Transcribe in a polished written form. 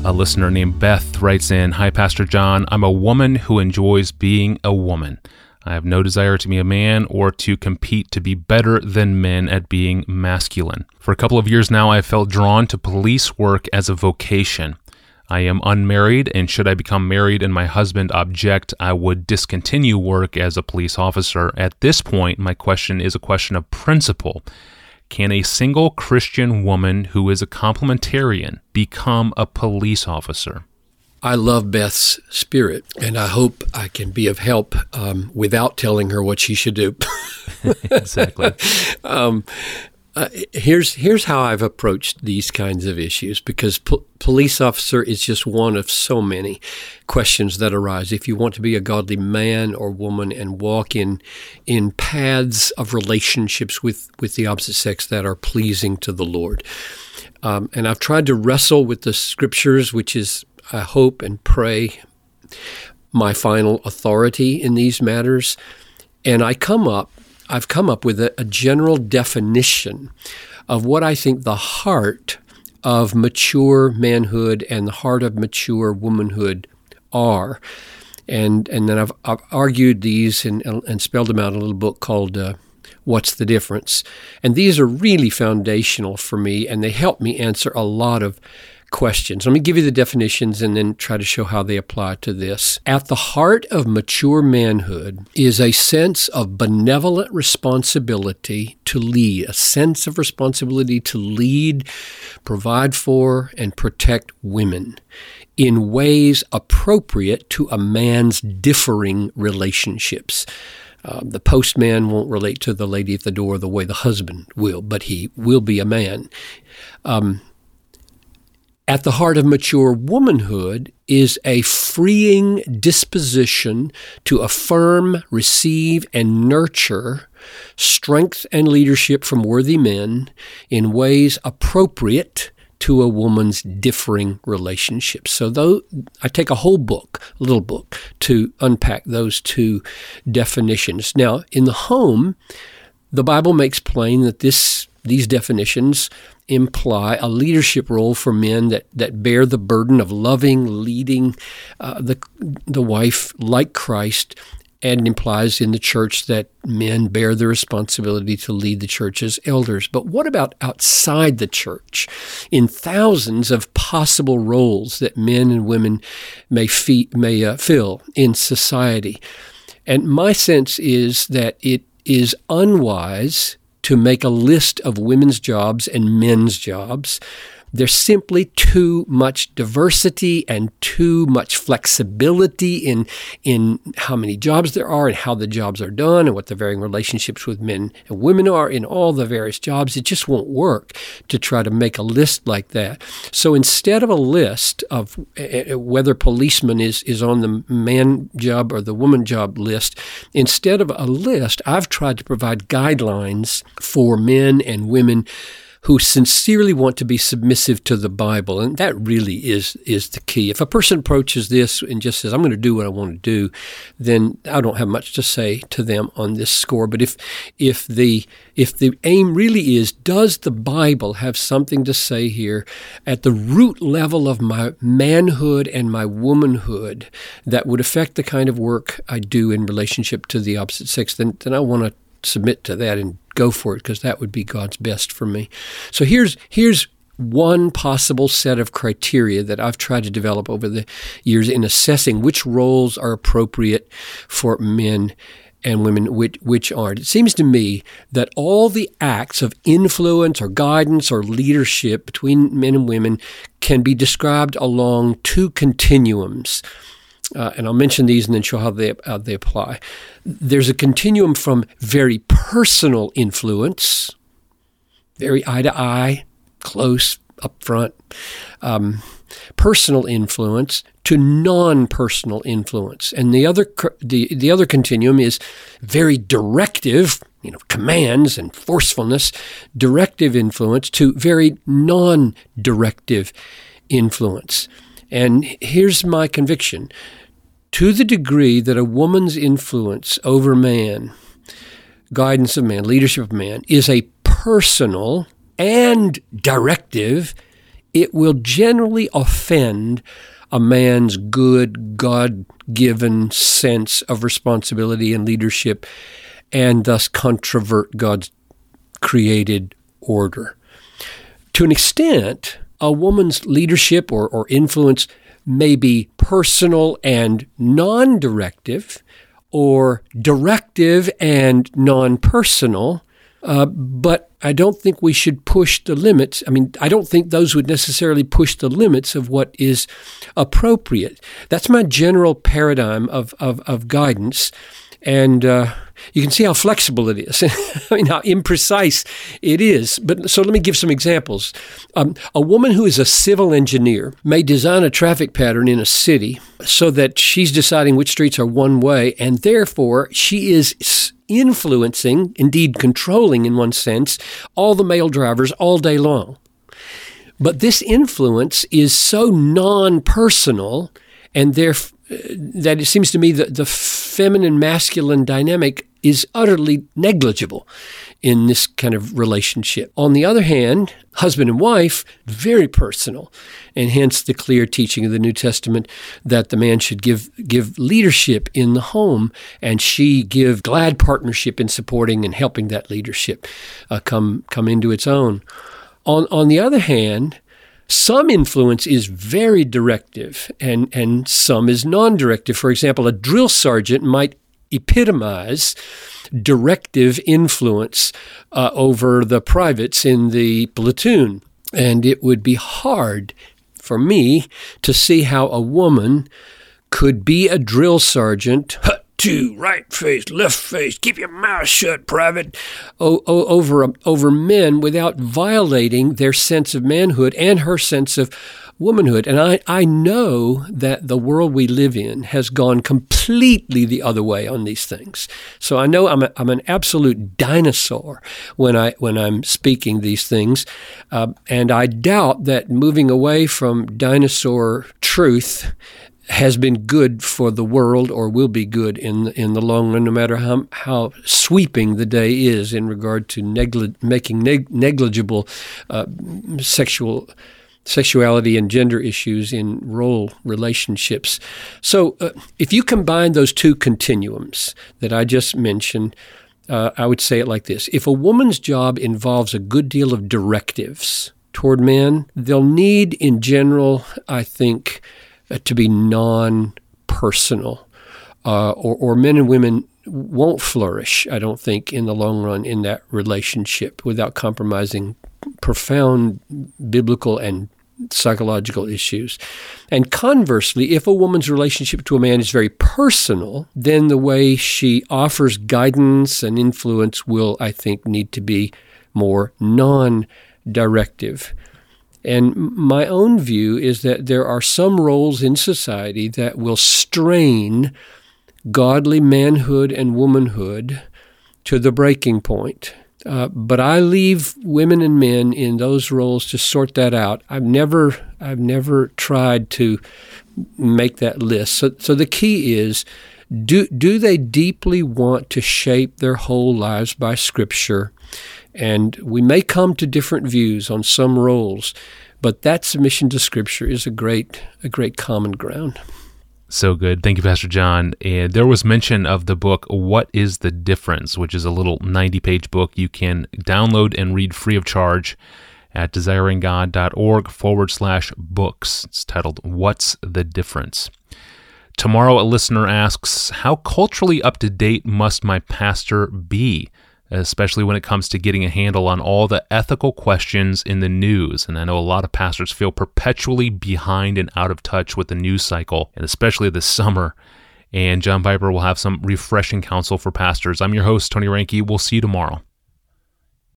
A listener named Beth writes in, "Hi, Pastor John. I'm a woman who enjoys being a woman. I have no desire to be a man or to compete to be better than men at being masculine. For a couple of years now, I have felt drawn to police work as a vocation. I am unmarried, and should I become married and my husband object, I would discontinue work as a police officer. At this point, my question is a question of principle. Can a single Christian woman who is a complementarian become a police officer?" I love Beth's spirit, and I hope I can be of help without telling her what she should do. Exactly. Here's how I've approached these kinds of issues, because police officer is just one of so many questions that arise. If you want to be a godly man or woman and walk in paths of relationships with the opposite sex that are pleasing to the Lord. And I've tried to wrestle with the scriptures, which is, I hope and pray, my final authority in these matters. And I've come up with a general definition of what I think the heart of mature manhood and the heart of mature womanhood are. And then I've argued these and spelled them out in a little book called What's the Difference? And these are really foundational for me, and they help me answer a lot of questions. Let me give you the definitions and then try to show how they apply to this. At the heart of mature manhood is a sense of benevolent responsibility to lead, a sense of responsibility to lead, provide for, and protect women in ways appropriate to a man's differing relationships. The postman won't relate to the lady at the door the way the husband will, but he will be a man. At the heart of mature womanhood is a freeing disposition to affirm, receive, and nurture strength and leadership from worthy men in ways appropriate to a woman's differing relationships. So though I take a little book, to unpack those two definitions. Now, in the home, the Bible makes plain that these definitions imply a leadership role for men that bear the burden of loving, leading the wife like Christ, and implies in the church that men bear the responsibility to lead the church as elders. But what about outside the church, in thousands of possible roles that men and women may fill in society? And my sense is that it is unwise to make a list of women's jobs and men's jobs. There's simply too much diversity and too much flexibility in how many jobs there are and how the jobs are done and what the varying relationships with men and women are in all the various jobs. It just won't work to try to make a list like that. So instead of a list of whether policeman is on the man job or the woman job list, instead of a list, I've tried to provide guidelines for men and women who sincerely want to be submissive to the Bible. And that really is the key. If a person approaches this and just says, I'm going to do what I want to do, then I don't have much to say to them on this score. But if the aim really is, does the Bible have something to say here at the root level of my manhood and my womanhood that would affect the kind of work I do in relationship to the opposite sex, then I want to submit to that and go for it, because that would be God's best for me. So here's one possible set of criteria that I've tried to develop over the years in assessing which roles are appropriate for men and women, which aren't. It seems to me that all the acts of influence or guidance or leadership between men and women can be described along two continuums. And I'll mention these and then show how they apply. There's a continuum from very personal influence, very eye to eye, close, up front, personal influence, to non-personal influence. And the other continuum is very directive, commands and forcefulness, directive influence, to very non-directive influence. And here's my conviction. To the degree that a woman's influence over man, guidance of man, leadership of man, is a personal and directive it will generally offend a man's good, God-given sense of responsibility and leadership, and thus controvert God's created order. To an extent, a woman's leadership or influence may be personal and non-directive, or directive and non-personal, but I don't think we should push the limits. I mean, I don't think those would necessarily push the limits of what is appropriate. That's my general paradigm of guidance. And you can see how flexible it is. I mean, how imprecise it is. But so let me give some examples. A woman who is a civil engineer may design a traffic pattern in a city so that she's deciding which streets are one way, and therefore she is influencing, indeed controlling in one sense, all the male drivers all day long. But this influence is so non-personal, and therefore that it seems to me that the feminine-masculine dynamic is utterly negligible in this kind of relationship. On the other hand, husband and wife, very personal, and hence the clear teaching of the New Testament that the man should give leadership in the home, and she give glad partnership in supporting and helping that leadership come into its own. On the other hand, some influence is very directive and some is non-directive. For example, a drill sergeant might epitomize directive influence over the privates in the platoon. And it would be hard for me to see how a woman could be a drill sergeant, to right face, left face, keep your mouth shut, private, over men without violating their sense of manhood and her sense of womanhood. And I know that the world we live in has gone completely the other way on these things. So I know I'm an absolute dinosaur when I'm speaking these things, and I doubt that moving away from dinosaur truth has been good for the world or will be good in the long run, no matter how sweeping the day is in regard to making negligible sexuality and gender issues in role relationships. So if you combine those two continuums that I just mentioned, I would say it like this. If a woman's job involves a good deal of directives toward men, they'll need in general, I think, to be non-personal, or men and women won't flourish, I don't think, in the long run in that relationship without compromising profound biblical and psychological issues. And conversely, if a woman's relationship to a man is very personal, then the way she offers guidance and influence will, I think, need to be more non-directive. And my own view is that there are some roles in society that will strain godly manhood and womanhood to the breaking point. But I leave women and men in those roles to sort that out. I've never tried to make that list. So the key is, do they deeply want to shape their whole lives by Scripture? And we may come to different views on some roles, but that submission to Scripture is a great common ground. So good. Thank you, Pastor John. And there was mention of the book, What is the Difference?, which is a little 90-page book you can download and read free of charge at desiringgod.org/books. It's titled, What's the Difference? Tomorrow, a listener asks, how culturally up-to-date must my pastor be, especially when it comes to getting a handle on all the ethical questions in the news? And I know a lot of pastors feel perpetually behind and out of touch with the news cycle, and especially this summer. And John Piper will have some refreshing counsel for pastors. I'm your host, Tony Reinke. We'll see you tomorrow.